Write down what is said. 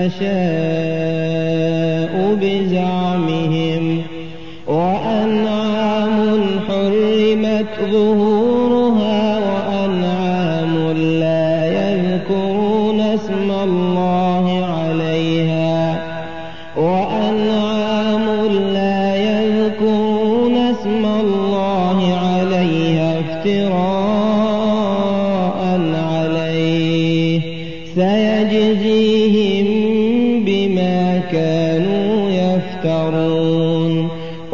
نشاء بزعمهم، وأنعام حرمت ظهورها وأنعام لا يذكرون اسم الله عليها افتراء